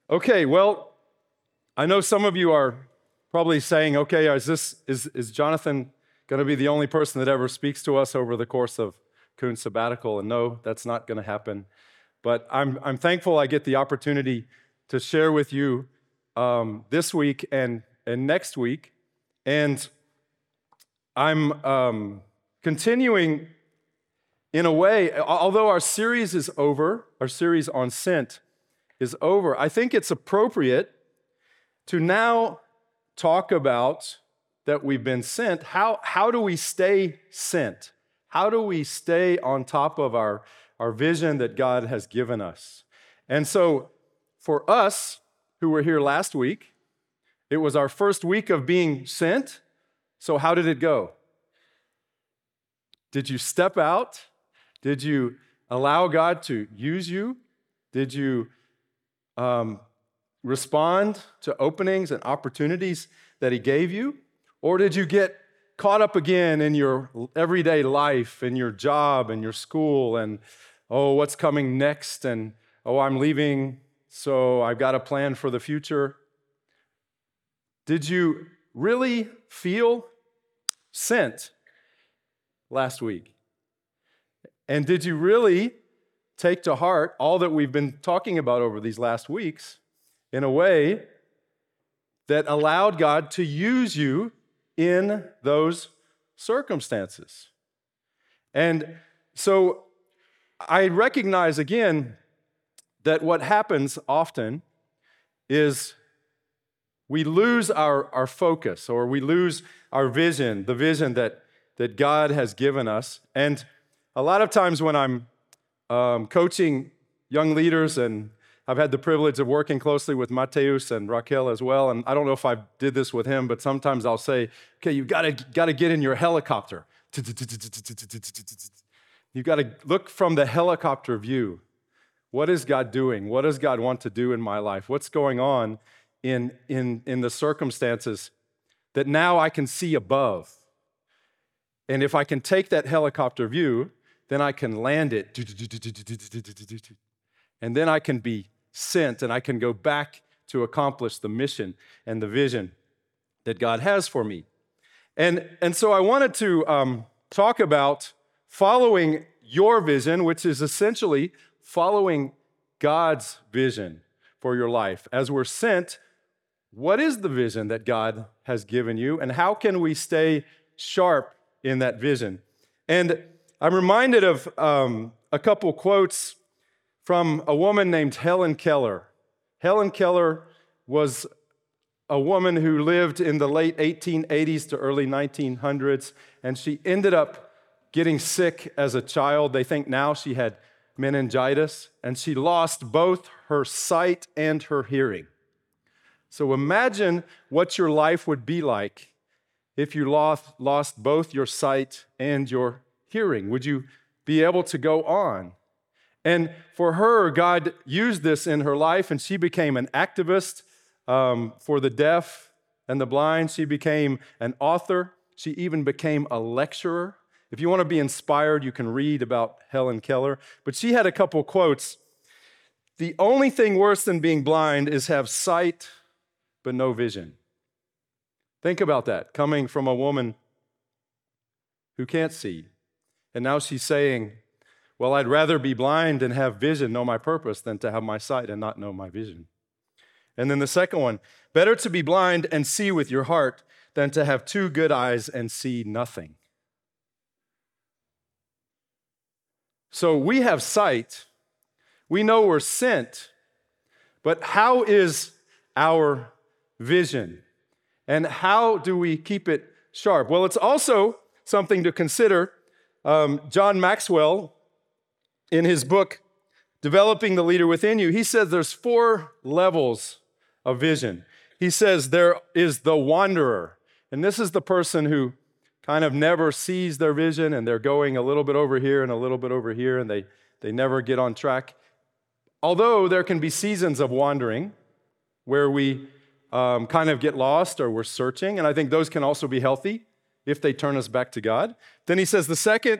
Okay, well, I know some of you are probably saying, okay, is Jonathan going to be the only person that ever speaks to us over the course of Coon Sabbatical? And no, that's not going to happen. But I'm thankful I get the opportunity to share with you this week and next week. And I'm continuing in a way, although our series is over, our series on Sent is over, I think it's appropriate to now talk about that we've been sent. How do we stay sent? How do we stay on top of our vision that God has given us? And so for us who were here last week, it was our first week of being sent. So how did it go? Did you step out? Did you allow God to use you? Did you respond to openings and opportunities that He gave you? Or did you get caught up again in your everyday life, in your job, and your school, and what's coming next? And I'm leaving, so I've got a plan for the future. Did you really feel sent last week? And did you really take to heart all that we've been talking about over these last weeks in a way that allowed God to use you in those circumstances? And so I recognize again that what happens often is we lose our focus, or we lose our vision, the vision that God has given us. And a lot of times when I'm coaching young leaders, and I've had the privilege of working closely with Mateus and Raquel as well, and I don't know if I did this with him, but sometimes I'll say, okay, you've got to get in your helicopter. You've got to look from the helicopter view. What is God doing? What does God want to do in my life? What's going on in the circumstances that now I can see above? And if I can take that helicopter view, then I can land it, and then I can be sent, and I can go back to accomplish the mission and the vision that God has for me. And so I wanted to talk about following your vision, which is essentially following God's vision for your life. As we're sent, what is the vision that God has given you, and how can we stay sharp in that vision? And I'm reminded of a couple quotes from a woman named Helen Keller. Helen Keller was a woman who lived in the late 1880s to early 1900s, and she ended up getting sick as a child. They think now she had meningitis, and she lost both her sight and her hearing. So imagine what your life would be like if you lost both your sight and your hearing. Would you be able to go on? And for her, God used this in her life, and she became an activist for the deaf and the blind. She became an author. She even became a lecturer. If you want to be inspired, you can read about Helen Keller. But she had a couple quotes. The only thing worse than being blind is have sight but no vision. Think about that, coming from a woman who can't see. And now she's saying, well, I'd rather be blind and have vision, know my purpose, than to have my sight and not know my vision. And then the second one, better to be blind and see with your heart than to have two good eyes and see nothing. So we have sight. We know we're sent. But how is our vision? And how do we keep it sharp? Well, it's also something to consider. John Maxwell, in his book, Developing the Leader Within You, he says there's 4 levels of vision. He says there is the wanderer, and this is the person who kind of never sees their vision, and they're going a little bit over here and a little bit over here, and they never get on track. Although there can be seasons of wandering where we kind of get lost or we're searching, and I think those can also be healthy if they turn us back to God. Then he says the second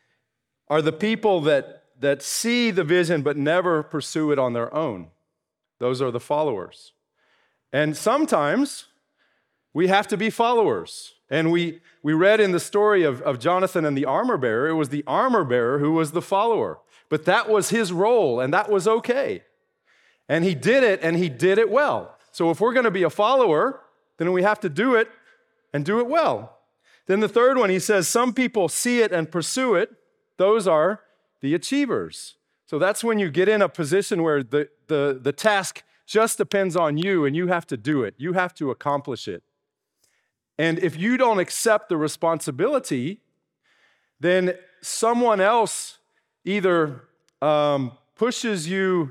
are the people that see the vision but never pursue it on their own. Those are the followers. And sometimes we have to be followers. And we read in the story of Jonathan and the armor bearer, it was the armor bearer who was the follower. But that was his role, and that was okay. And he did it, and he did it well. So if we're going to be a follower, then we have to do it and do it well. Then the third one, he says, some people see it and pursue it. Those are the achievers. So that's when you get in a position where the task just depends on you, and you have to do it. You have to accomplish it. And if you don't accept the responsibility, then someone else either pushes you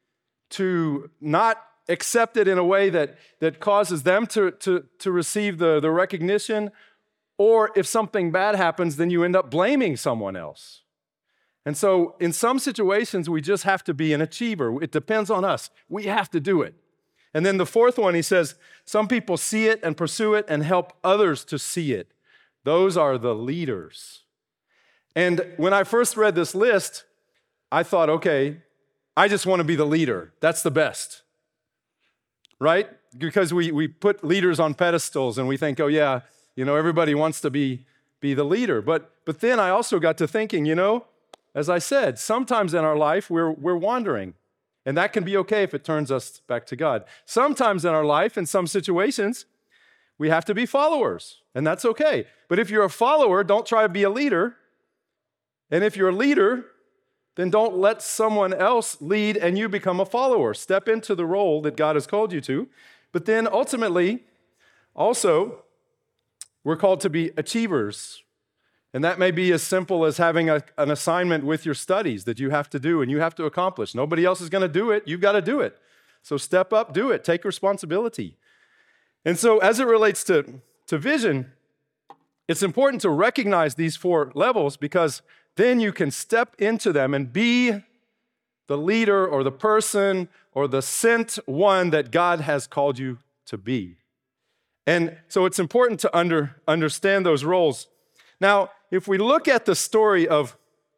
to not accept it in a way that causes them to receive the recognition, or if something bad happens, then you end up blaming someone else. And so in some situations, we just have to be an achiever. It depends on us. We have to do it. And then the fourth one, he says, some people see it and pursue it and help others to see it. Those are the leaders. And when I first read this list, I thought, okay, I just want to be the leader. That's the best, right? Because we put leaders on pedestals and we think, oh yeah, everybody wants to be the leader. But then I also got to thinking, as I said, sometimes in our life we're wandering. And that can be okay if it turns us back to God. Sometimes in our life, in some situations, we have to be followers, and that's okay. But if you're a follower, don't try to be a leader. And if you're a leader, then don't let someone else lead and you become a follower. Step into the role that God has called you to. But then ultimately, also, we're called to be achievers. And that may be as simple as having an assignment with your studies that you have to do and you have to accomplish. Nobody else is going to do it. You've got to do it. So step up, do it. Take responsibility. And so as it relates to vision, it's important to recognize these four levels, because then you can step into them and be the leader or the person or the sent one that God has called you to be. And so it's important to understand those roles. Now, if we look at the story of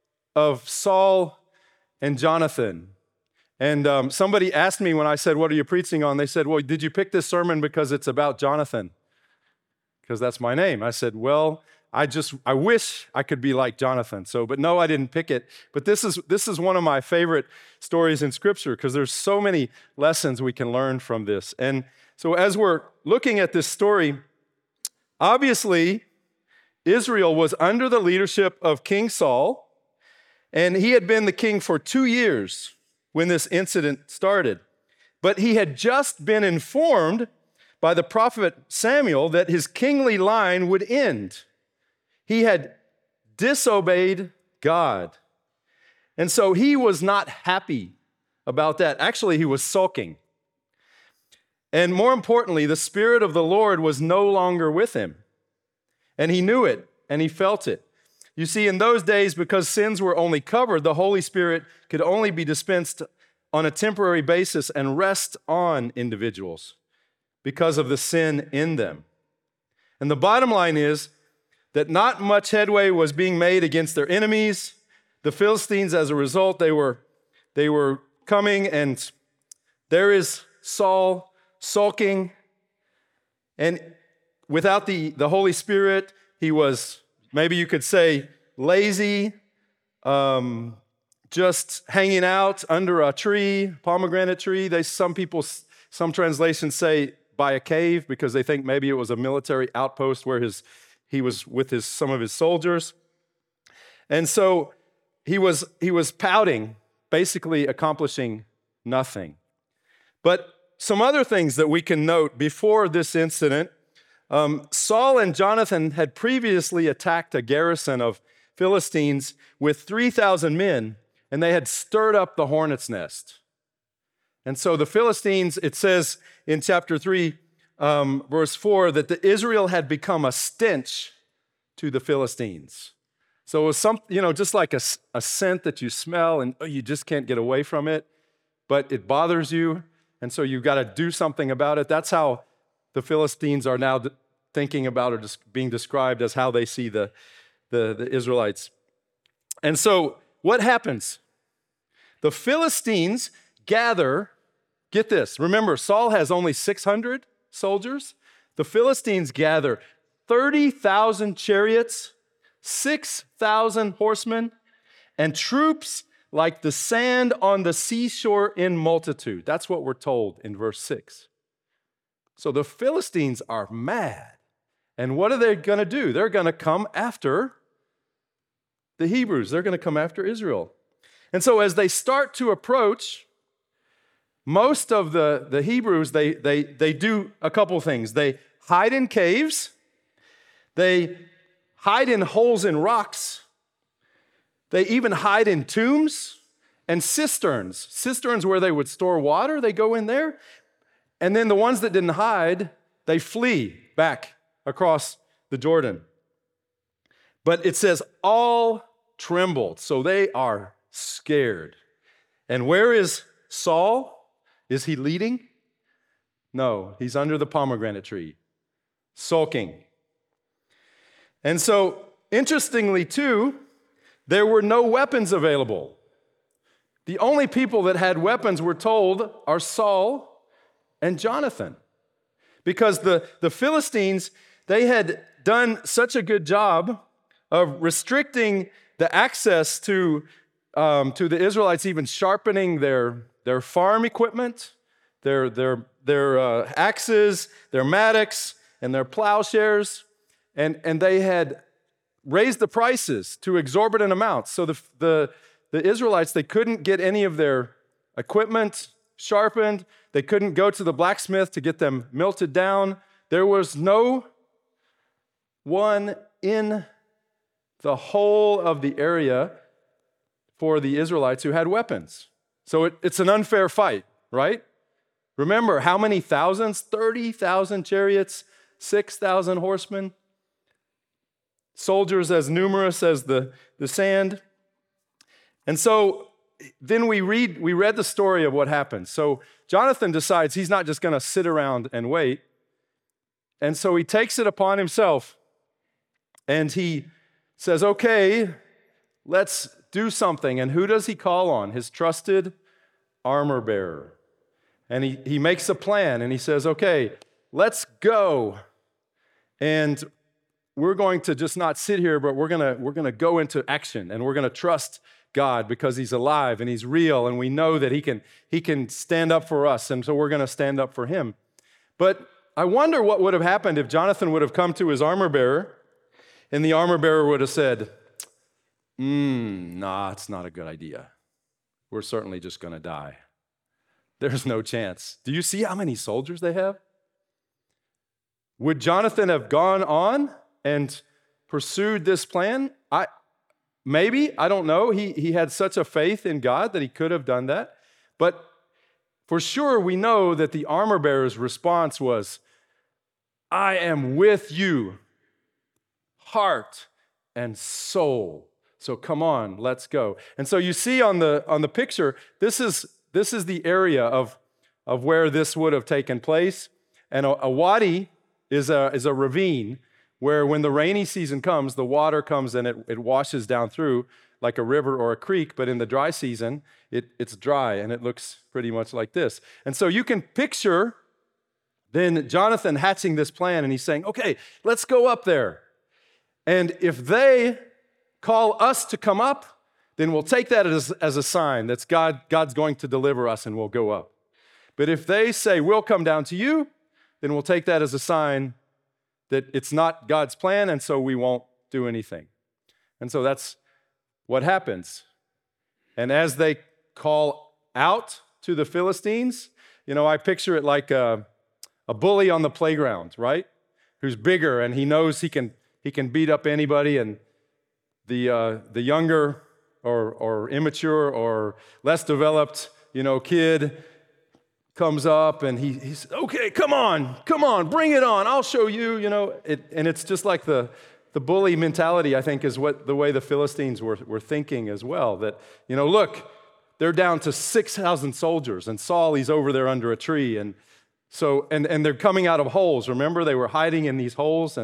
Saul and Jonathan, and somebody asked me when I said, what are you preaching on? They said, well, did you pick this sermon because it's about Jonathan? Because that's my name. I said, well, I wish I could be like Jonathan. But no, I didn't pick it. But this is one of my favorite stories in Scripture, because there's so many lessons we can learn from this. And so as we're looking at this story, obviously, Israel was under the leadership of King Saul, and he had been the king for 2 years when this incident started. But he had just been informed by the prophet Samuel that his kingly line would end. He had disobeyed God. And so he was not happy about that. Actually, he was sulking. And more importantly, the Spirit of the Lord was no longer with him. And he knew it, and he felt it. You see, in those days, because sins were only covered, the Holy Spirit could only be dispensed on a temporary basis and rest on individuals because of the sin in them. And the bottom line is that not much headway was being made against their enemies. The Philistines, as a result, they were coming, and there is Saul sulking. And without the Holy Spirit, he was, maybe you could say, lazy, just hanging out under a tree, pomegranate tree. Some translations say by a cave, because they think maybe it was a military outpost where he was with some of his soldiers. And so he was pouting, basically accomplishing nothing. But some other things that we can note before this incident: Saul and Jonathan had previously attacked a garrison of Philistines with 3,000 men, and they had stirred up the hornet's nest. And so the Philistines, it says in chapter 3, verse 4, that Israel had become a stench to the Philistines. So it was just like a scent that you smell and you just can't get away from it, but it bothers you, and so you've got to do something about it. That's how the Philistines are now thinking about, or just being described as how they see the Israelites. And so what happens? The Philistines gather get this. Remember, Saul has only 600 soldiers. The Philistines gather 30,000 chariots, 6,000 horsemen, and troops like the sand on the seashore in multitude. That's what we're told in verse 6. So the Philistines are mad. And what are they going to do? They're going to come after the Hebrews. They're going to come after Israel. And so as they start to approach, most of the Hebrews, they do a couple things. They hide in caves. They hide in holes in rocks. They even hide in tombs and cisterns. Cisterns where they would store water, they go in there. And then the ones that didn't hide, they flee back across the Jordan. But it says all trembled, so they are scared. And where is Saul? Is he leading? No, he's under the pomegranate tree, sulking. And so, interestingly too, there were no weapons available. The only people that had weapons, we're told, are Saul and Jonathan. Because the Philistines, they had done such a good job of restricting the access to the Israelites, even sharpening their farm equipment, their axes, their mattocks, and their plowshares, and they had raised the prices to exorbitant amounts. So the Israelites, they couldn't get any of their equipment sharpened. They couldn't go to the blacksmith to get them melted down. There was no one in the whole of the area for the Israelites who had weapons. So it's an unfair fight, right? Remember, how many thousands? 30,000 chariots, 6,000 horsemen, soldiers as numerous as the sand. And so then we read the story of what happened. So Jonathan decides he's not just going to sit around and wait. And so he takes it upon himself and he says, okay, let's do something. And who does he call on? His trusted armor bearer. And he makes a plan and he says, okay, let's go. And we're going to just not sit here, but we're going to go into action and we're going to trust God because he's alive and he's real and we know that he can stand up for us, and so we're going to stand up for him. But I wonder what would have happened if Jonathan would have come to his armor bearer and the armor bearer would have said, nah, it's not a good idea. We're certainly just going to die. There's no chance. Do you see how many soldiers they have? Would Jonathan have gone on and pursued this plan? Maybe, I don't know. He had such a faith in God that he could have done that. But for sure, we know that the armor bearer's response was, I am with you, heart and soul. So come on, let's go. And so you see on the picture, this is the area of where this would have taken place. And a wadi is a ravine where when the rainy season comes, the water comes and it washes down through like a river or a creek, but in the dry season, it's dry and it looks pretty much like this. And so you can picture then Jonathan hatching this plan and he's saying, okay, let's go up there. And if they call us to come up, then we'll take that as a sign that God's going to deliver us and we'll go up. But if they say, we'll come down to you, then we'll take that as a sign that it's not God's plan, and so we won't do anything. And so that's what happens. And as they call out to the Philistines, I picture it like a bully on the playground, right? Who's bigger and he knows he can beat up anybody, and the younger or immature or less developed, kid comes up and he's okay, come on, bring it on, I'll show you, and it's just like the bully mentality, I think, is the way the Philistines were thinking as well, that, look, they're down to 6,000 soldiers and Saul, he's over there under a tree, and so, and they're coming out of holes. Remember, they were hiding in these holes,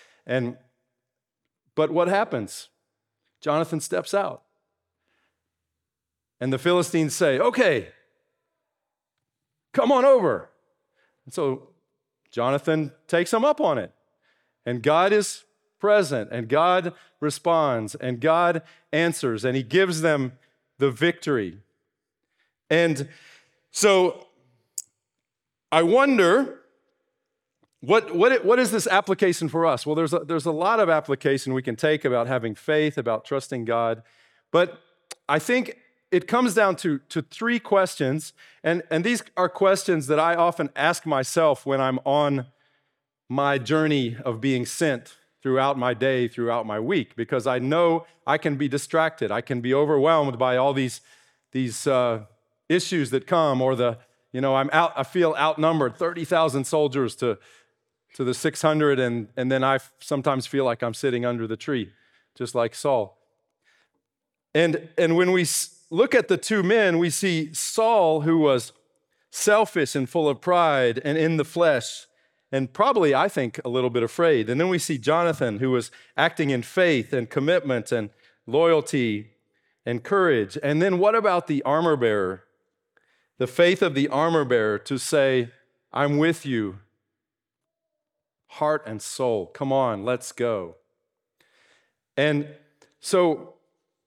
but what happens? Jonathan steps out. And the Philistines say, okay, Come on over. And so Jonathan takes him up on it. And God is present, and God responds, and God answers, and he gives them the victory. And so I wonder, what is this application for us? Well, there's a lot of application we can take about having faith, about trusting God. But I think it comes down to three questions. And these are questions that I often ask myself when I'm on my journey of being sent throughout my day, throughout my week, because I know I can be distracted. I can be overwhelmed by all these issues that come, or I feel outnumbered, 30,000 soldiers to the 600, and then I sometimes feel like I'm sitting under the tree, just like Saul. And when we look at the two men, we see Saul, who was selfish and full of pride and in the flesh, and probably, I think, a little bit afraid. And then we see Jonathan, who was acting in faith and commitment and loyalty and courage. And then what about the armor bearer? The faith of the armor bearer to say, I'm with you, heart and soul. Come on, let's go. And so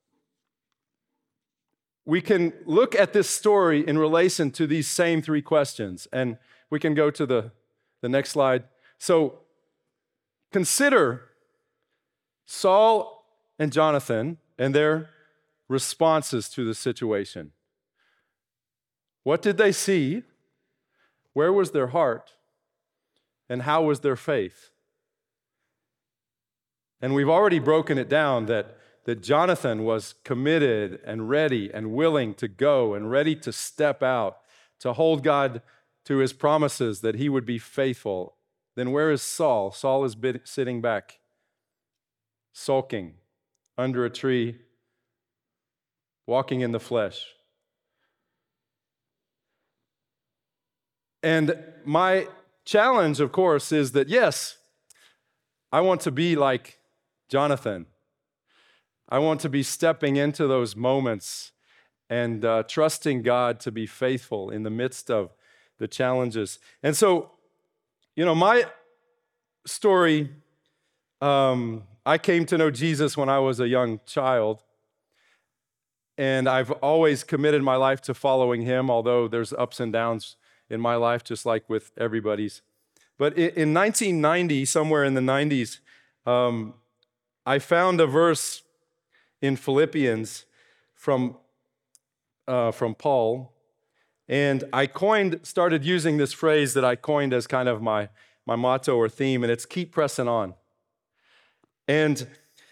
we can look at this story in relation to these same three questions. And we can go to the next slide. So consider Saul and Jonathan and their responses to the situation. What did they see? Where was their heart? And how was their faith? And we've already broken it down that Jonathan was committed and ready and willing to go and ready to step out, to hold God to his promises that he would be faithful. Then where is Saul? Saul is sitting back, sulking under a tree, walking in the flesh. And my challenge, of course, is that, yes, I want to be like Jonathan. I want to be stepping into those moments and trusting God to be faithful in the midst of the challenges. And so, my story, I came to know Jesus when I was a young child, and I've always committed my life to following him, although there's ups and downs in my life, just like with everybody's. But in 1990, somewhere in the 90s, I found a verse in Philippians from Paul, and I started using this phrase that I coined as kind of my motto or theme, and it's keep pressing on. And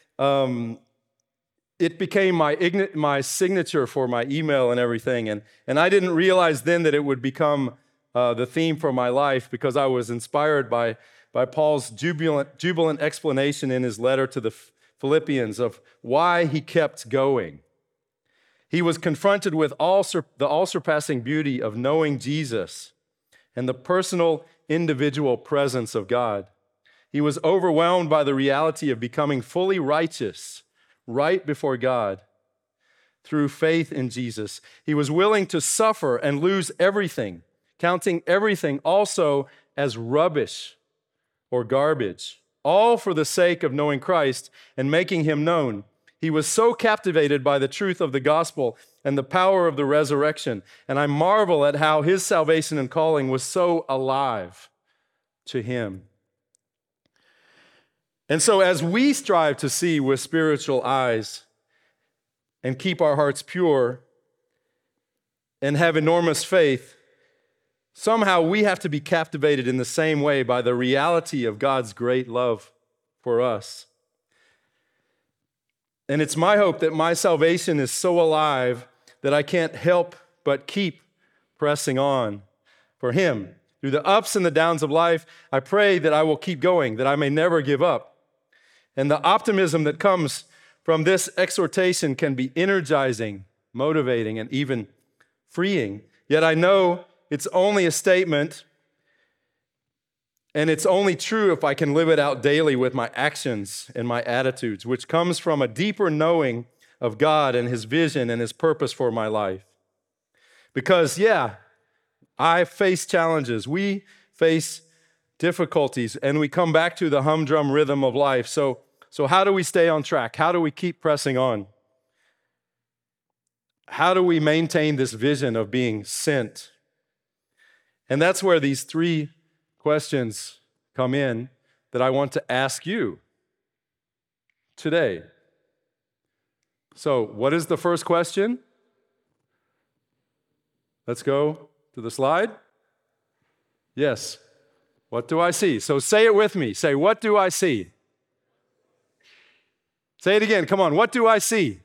it became my signature for my email and everything, and I didn't realize then that it would become the theme for my life, because I was inspired by Paul's jubilant explanation in his letter to the Philippians of why he kept going. He was confronted with the all-surpassing beauty of knowing Jesus and the personal, individual presence of God. He was overwhelmed by the reality of becoming fully righteous, right before God, through faith in Jesus. He was willing to suffer and lose everything, counting everything also as rubbish or garbage, all for the sake of knowing Christ and making him known. He was so captivated by the truth of the gospel and the power of the resurrection, and I marvel at how his salvation and calling was so alive to him. And so as we strive to see with spiritual eyes and keep our hearts pure and have enormous faith, somehow we have to be captivated in the same way by the reality of God's great love for us. And it's my hope that my salvation is so alive that I can't help but keep pressing on for him. Through the ups and the downs of life, I pray that I will keep going, that I may never give up. And the optimism that comes from this exhortation can be energizing, motivating, and even freeing. Yet I know it's only a statement, and it's only true if I can live it out daily with my actions and my attitudes, which comes from a deeper knowing of God and his vision and his purpose for my life. Because, I face challenges. We face difficulties, and we come back to the humdrum rhythm of life. So how do we stay on track? How do we keep pressing on? How do we maintain this vision of being sent? And that's where these three questions come in that I want to ask you today. So, what is the first question? Let's go to the slide. Yes. What do I see? So say it with me. Say, what do I see? Say it again. Come on. What do I see?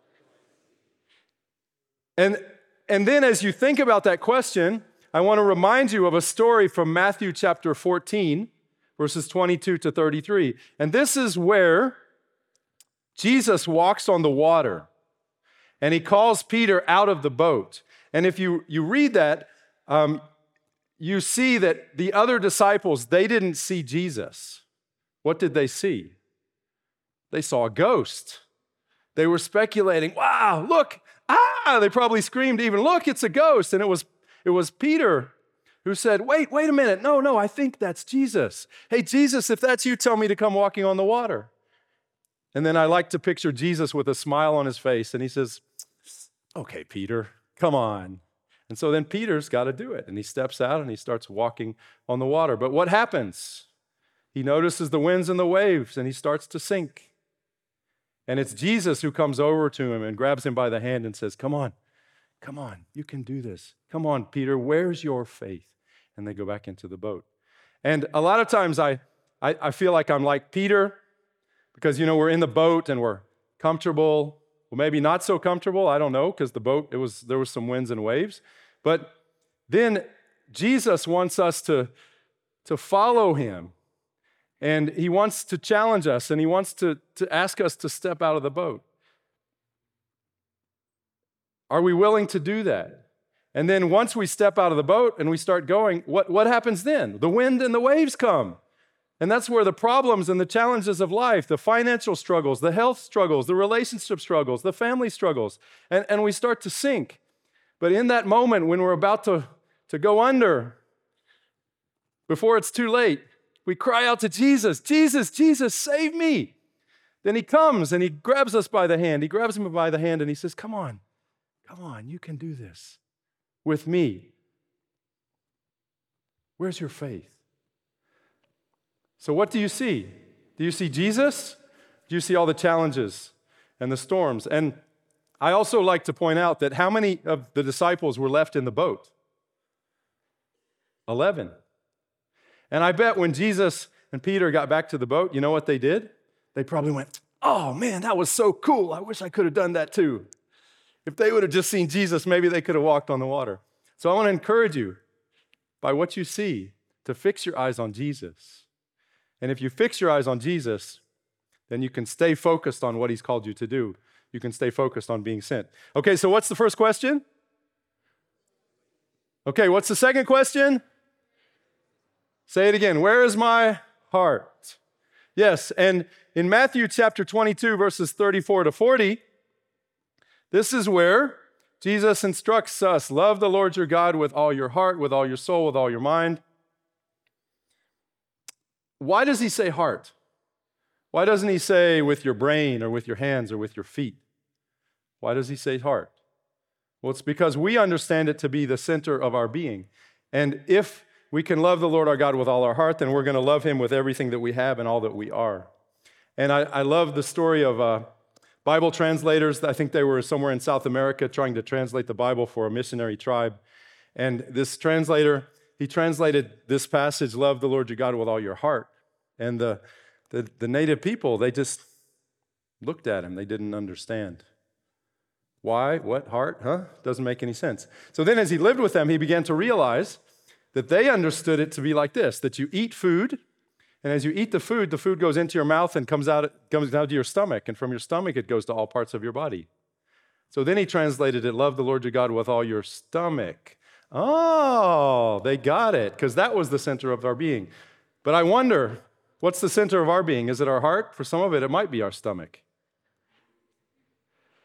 And then as you think about that question, I want to remind you of a story from Matthew chapter 14, verses 22 to 33. And this is where Jesus walks on the water, and he calls Peter out of the boat. And if you read that, you see that the other disciples, they didn't see Jesus. What did they see? They saw a ghost. They were speculating, wow, look, they probably screamed even, look, it's a ghost. And it was Peter who said, wait a minute, no, I think that's Jesus. Hey, Jesus, if that's you, tell me to come walking on the water. And then I like to picture Jesus with a smile on his face, and he says, okay, Peter, come on. And so then Peter's got to do it, and he steps out and he starts walking on the water. But what happens? He notices the winds and the waves, and he starts to sink. And it's Jesus who comes over to him and grabs him by the hand and says, come on, you can do this. Come on, Peter, where's your faith? And they go back into the boat. And a lot of times I feel like I'm like Peter, because, we're in the boat and we're comfortable. Well, maybe not so comfortable, I don't know, because the boat, there was some winds and waves. But then Jesus wants us to follow him. And he wants to challenge us, and he wants to ask us to step out of the boat. Are we willing to do that? And then once we step out of the boat and we start going, what happens then? The wind and the waves come. And that's where the problems and the challenges of life, the financial struggles, the health struggles, the relationship struggles, the family struggles, and we start to sink. But in that moment when we're about to go under, before it's too late, we cry out to Jesus, Jesus, save me. Then he comes and he grabs us by the hand. He grabs me by the hand and he says, come on, you can do this with me. Where's your faith? So what do you see? Do you see Jesus? Do you see all the challenges and the storms? And I also like to point out that how many of the disciples were left in the boat? 11. And I bet when Jesus and Peter got back to the boat, you know what they did? They probably went, oh man, that was so cool. I wish I could have done that too. If they would have just seen Jesus, maybe they could have walked on the water. So I want to encourage you, by what you see, to fix your eyes on Jesus. And if you fix your eyes on Jesus, then you can stay focused on what he's called you to do. You can stay focused on being sent. Okay, so what's the first question? Okay, what's the second question? Say it again. Where is my heart? Yes, and in Matthew chapter 22, verses 34 to 40, this is where Jesus instructs us, love the Lord your God with all your heart, with all your soul, with all your mind. Why does he say heart? Why doesn't he say with your brain or with your hands or with your feet? Why does he say heart? Well, it's because we understand it to be the center of our being. And if we can love the Lord our God with all our heart, then we're going to love him with everything that we have and all that we are. And I love the story of Bible translators. I think they were somewhere in South America trying to translate the Bible for a missionary tribe. And this translator, he translated this passage, love the Lord your God with all your heart. And the native people, they just looked at him. They didn't understand. Why? What? Heart? Huh? Doesn't make any sense. So then as he lived with them, he began to realize that they understood it to be like this, that you eat food, and as you eat the food goes into your mouth and comes down to your stomach, and from your stomach it goes to all parts of your body. So then he translated it, love the Lord your God with all your stomach. Oh, they got it, because that was the center of our being. But I wonder, what's the center of our being? Is it our heart? For some of it, it might be our stomach.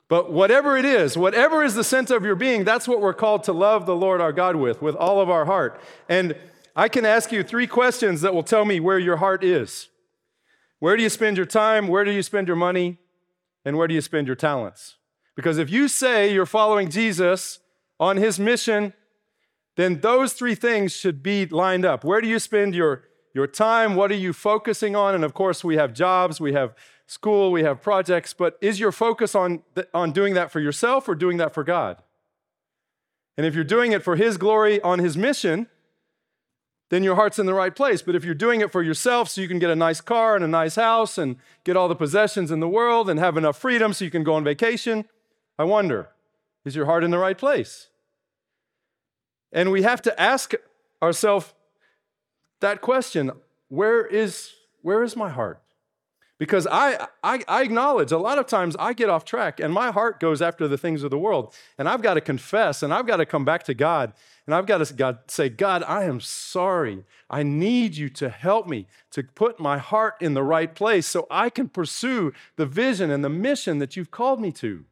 But whatever it is, whatever is the center of your being, that's what we're called to love the Lord our God with all of our heart. And I can ask you 3 questions that will tell me where your heart is. Where do you spend your time? Where do you spend your money? And where do you spend your talents? Because if you say you're following Jesus on his mission, then those 3 things should be lined up. Where do you spend your time? What are you focusing on? And of course, we have jobs, we have school, we have projects, but is your focus on doing that for yourself or doing that for God? And if you're doing it for his glory on his mission, then your heart's in the right place. But if you're doing it for yourself so you can get a nice car and a nice house and get all the possessions in the world and have enough freedom so you can go on vacation, I wonder, is your heart in the right place? And we have to ask ourselves that question, where is my heart? Because I acknowledge a lot of times I get off track and my heart goes after the things of the world. And I've got to confess and I've got to come back to God. And I've got to say, God, I am sorry. I need you to help me to put my heart in the right place so I can pursue the vision and the mission that you've called me to.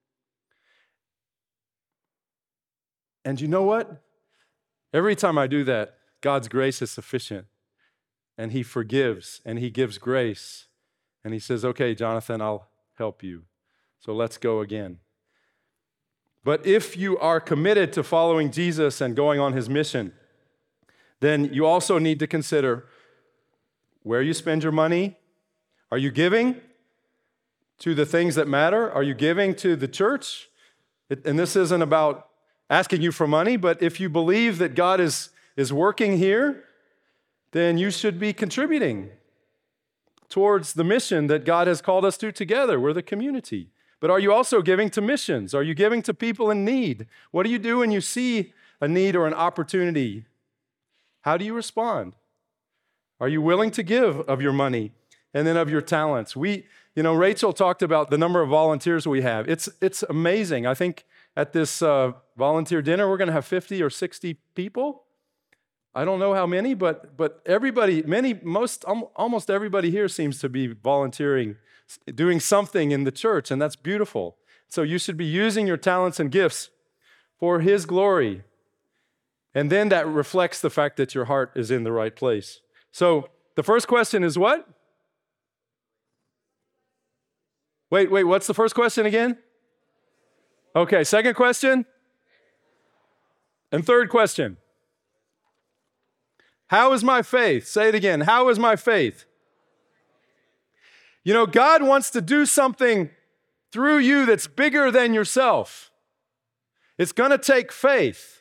And you know what? Every time I do that, God's grace is sufficient. And he forgives and he gives grace. And he says, okay, Jonathan, I'll help you. So let's go again. But if you are committed to following Jesus and going on his mission, then you also need to consider where you spend your money. Are you giving to the things that matter? Are you giving to the church? And this isn't about asking you for money, but if you believe that God is working here, then you should be contributing towards the mission that God has called us to together. We're the community. But are you also giving to missions? Are you giving to people in need? What do you do when you see a need or an opportunity? How do you respond? Are you willing to give of your money and then of your talents? Rachel talked about the number of volunteers we have. It's amazing. I think at this volunteer dinner, we're going to have 50 or 60 people. I don't know how many, but everybody, almost everybody here seems to be volunteering, doing something in the church, and that's beautiful. So you should be using your talents and gifts for his glory. And then that reflects the fact that your heart is in the right place. So the first question is what? Wait, what's the first question again? Okay, second question. And third question. How is my faith? Say it again. How is my faith? You know, God wants to do something through you that's bigger than yourself. It's going to take faith.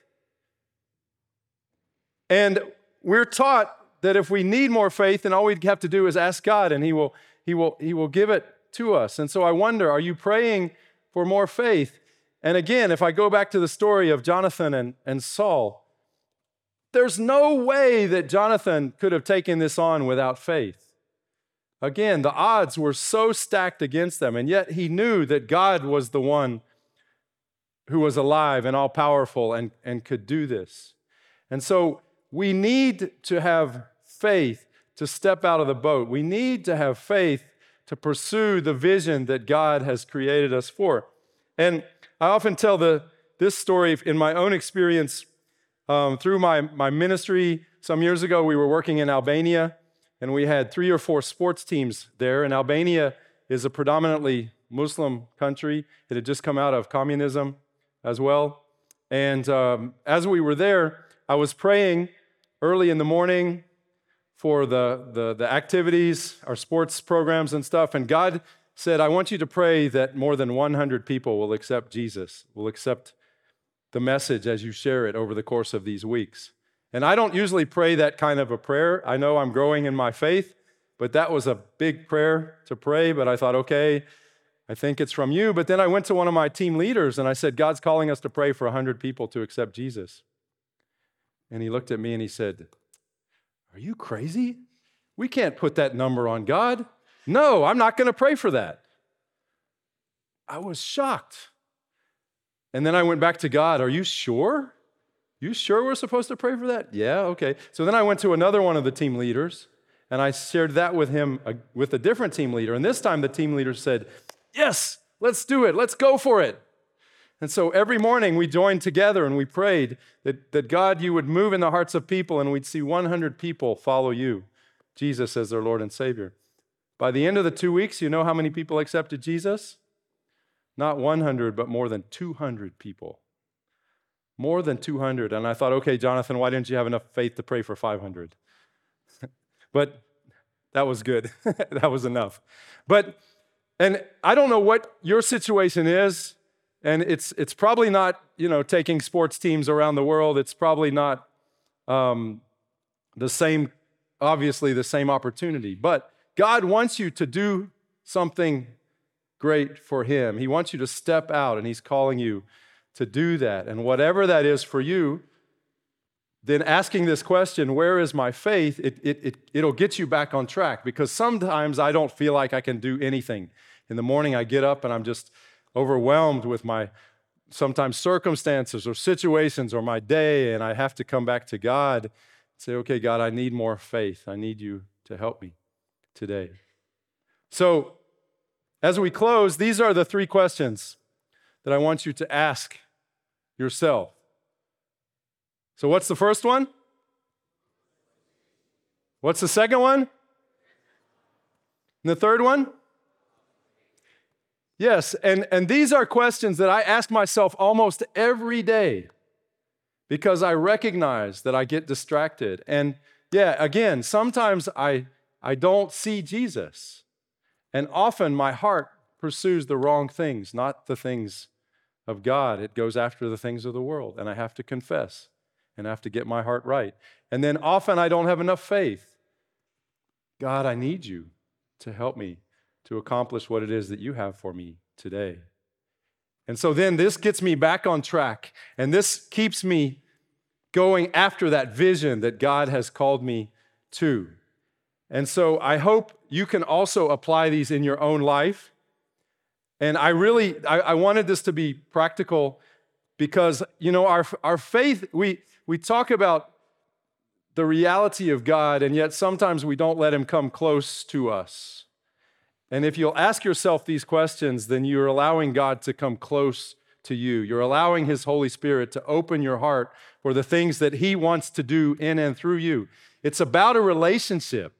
And we're taught that if we need more faith, then all we have to do is ask God, and He will give it to us. And so I wonder, are you praying for more faith? And again, if I go back to the story of Jonathan and Saul, there's no way that Jonathan could have taken this on without faith. Again, the odds were so stacked against them, and yet he knew that God was the one who was alive and all-powerful and could do this. And so we need to have faith to step out of the boat. We need to have faith to pursue the vision that God has created us for. And I often tell this story in my own experience through my ministry. Some years ago, we were working in Albania, and we had 3 or 4 sports teams there. And Albania is a predominantly Muslim country. It had just come out of communism as well. And as we were there, I was praying early in the morning for the activities, our sports programs and stuff. And God said, I want you to pray that more than 100 people will accept Jesus, will accept the message as you share it over the course of these weeks. And I don't usually pray that kind of a prayer. I know I'm growing in my faith, but that was a big prayer to pray. But I thought, okay, I think it's from you. But then I went to one of my team leaders and I said, God's calling us to pray for 100 people to accept Jesus. And he looked at me and he said, are you crazy? We can't put that number on God. No, I'm not going to pray for that. I was shocked. And then I went back to God. Are you sure? You sure we're supposed to pray for that? Yeah, okay. So then I went to another one of the team leaders, and I shared that with him, with a different team leader. And this time the team leader said, yes, Let's do it. Let's go for it. And so every morning we joined together and we prayed that God, you would move in the hearts of people and we'd see 100 people follow you, Jesus as their Lord and Savior. By the end of the 2 weeks, you know how many people accepted Jesus? Not 100, but more than 200 people. More than 200. And I thought, okay, Jonathan, why didn't you have enough faith to pray for 500? But that was good. That was enough. And I don't know what your situation is, and it's probably not, taking sports teams around the world. It's probably not obviously the same opportunity. But God wants you to do something great for Him. He wants you to step out, and He's calling you to do that. And whatever that is for you, then asking this question, where is my faith? It'll get you back on track, because sometimes I don't feel like I can do anything. In the morning, I get up and I'm just overwhelmed with my sometimes circumstances or situations or my day, and I have to come back to God and say, okay, God, I need more faith. I need you to help me today. So as we close, these are the 3 questions that I want you to ask yourself. So what's the first one? What's the second one? And the third one? Yes, and these are questions that I ask myself almost every day because I recognize that I get distracted. And yeah, again, sometimes I don't see Jesus. And often my heart pursues the wrong things, not the things of God. It goes after the things of the world, and I have to confess and I have to get my heart right. And then often I don't have enough faith. God, I need you to help me to accomplish what it is that you have for me today. And so then this gets me back on track, and this keeps me going after that vision that God has called me to. And so I hope you can also apply these in your own life. And I wanted this to be practical because, our faith, we talk about the reality of God, and yet sometimes we don't let Him come close to us. And if you'll ask yourself these questions, then you're allowing God to come close to you. You're allowing His Holy Spirit to open your heart for the things that He wants to do in and through you. It's about a relationship.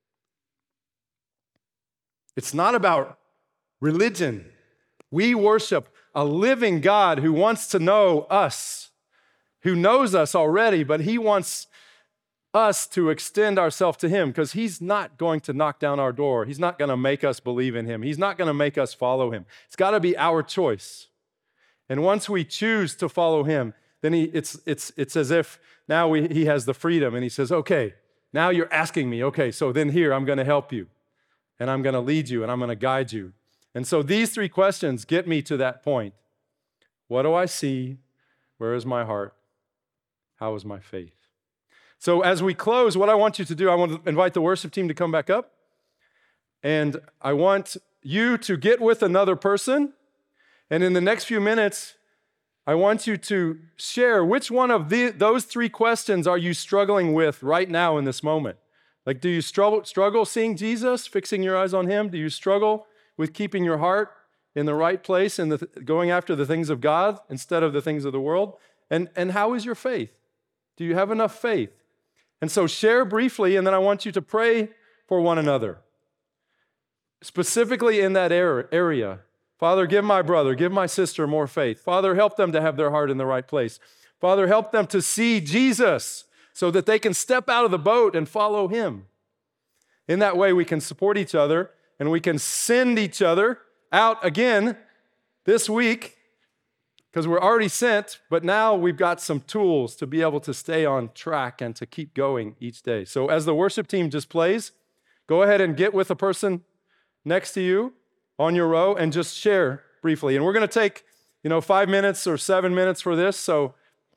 It's not about religion. We worship a living God who wants to know us, who knows us already, but He wants us to extend ourselves to Him because He's not going to knock down our door. He's not going to make us believe in Him. He's not going to make us follow Him. It's got to be our choice. And once we choose to follow Him, then it's as if now He has the freedom, and He says, okay, now you're asking me, okay, so then here I'm going to help you, and I'm going to lead you, and I'm going to guide you. And so these 3 questions get me to that point. What do I see? Where is my heart? How is my faith? So as we close, what I want you to do, I want to invite the worship team to come back up. And I want you to get with another person. And in the next few minutes, I want you to share which one of those 3 questions are you struggling with right now in this moment. Like, do you struggle seeing Jesus, fixing your eyes on Him? Do you struggle with keeping your heart in the right place and going after the things of God instead of the things of the world? And how is your faith? Do you have enough faith? And so share briefly, and then I want you to pray for one another. Specifically in that area. Father, give my brother, give my sister more faith. Father, help them to have their heart in the right place. Father, help them to see Jesus so that they can step out of the boat and follow Him. In that way, we can support each other, and we can send each other out again this week, because we're already sent, but now we've got some tools to be able to stay on track and to keep going each day. So as the worship team just plays, go ahead and get with a person next to you on your row and just share briefly. And we're going to take, 5 minutes or 7 minutes for this, so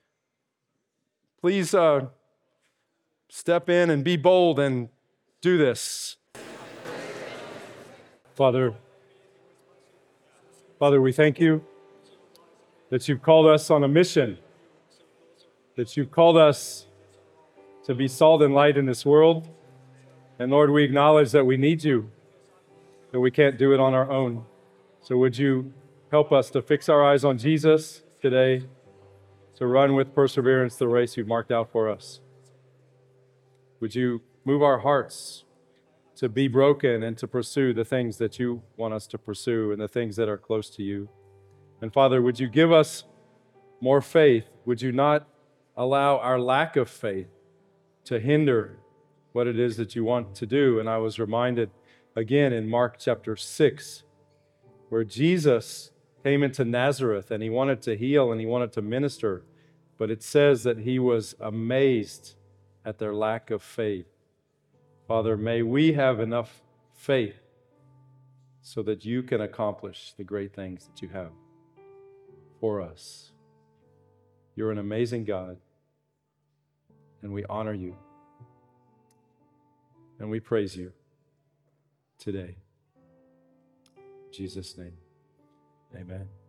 please step in and be bold and do this. Father, we thank you that you've called us on a mission, that you've called us to be salt and light in this world. And Lord, we acknowledge that we need you, that we can't do it on our own. So would you help us to fix our eyes on Jesus today, to run with perseverance the race you've marked out for us? Would you move our hearts to be broken and to pursue the things that you want us to pursue and the things that are close to you? And Father, would you give us more faith? Would you not allow our lack of faith to hinder what it is that you want to do? And I was reminded again in Mark chapter 6, where Jesus came into Nazareth and he wanted to heal and he wanted to minister, but it says that he was amazed at their lack of faith. Father, may we have enough faith so that you can accomplish the great things that you have for us. You're an amazing God, and we honor you, and we praise you today. In Jesus' name, amen.